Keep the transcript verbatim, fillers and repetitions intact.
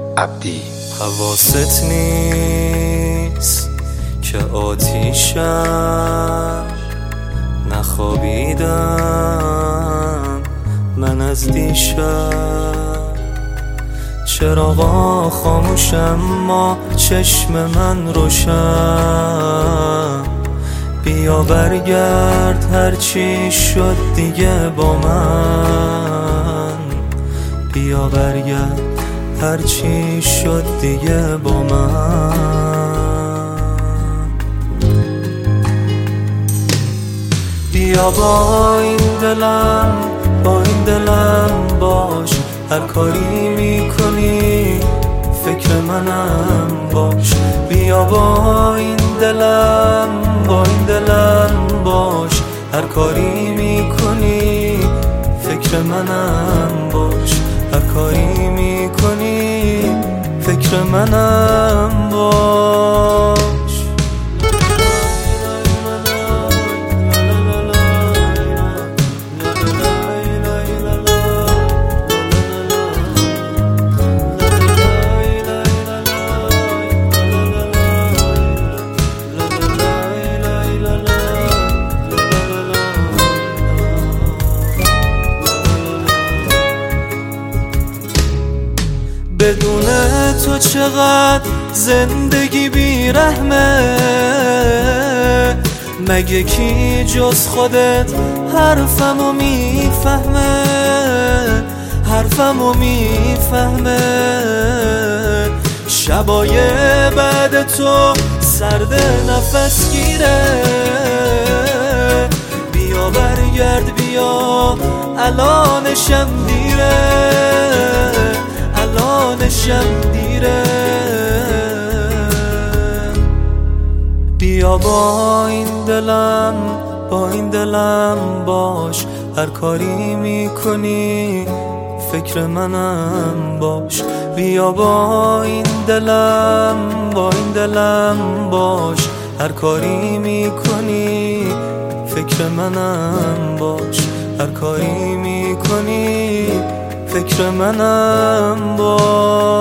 عبدی. حواست نیست که آتیشم، نخوابیدم من از دیشب. چراغا خاموشم ما چشم من روشن. بیا برگرد هرچی شد دیگه با من. بیا برگرد هرچی شد دیگه با من. بیا با این دلم با این دلم باش، هر کاری میکنی فکر منم باش. بیا با این دلم با این دلم باش، هر کاری میکنی فکر منم باش. هر کاری میکنی فکر منم باش. بدون تو چقدر زندگی بیرحمه، مگه کی جز خودت حرفمو میفهمه، حرفمو میفهمه. شبای بعد تو سرد نفس گیره، بیا برگرد بیا الانشم دیره، الانشم دیره. بیا با این دلم با این دلم باش، هر کاری میکنی فکر منم باش. بیا با این دلم با این دلم باش، هر کاری میکنی فکر منم باش. هر کاری میکنی فکر منم باش.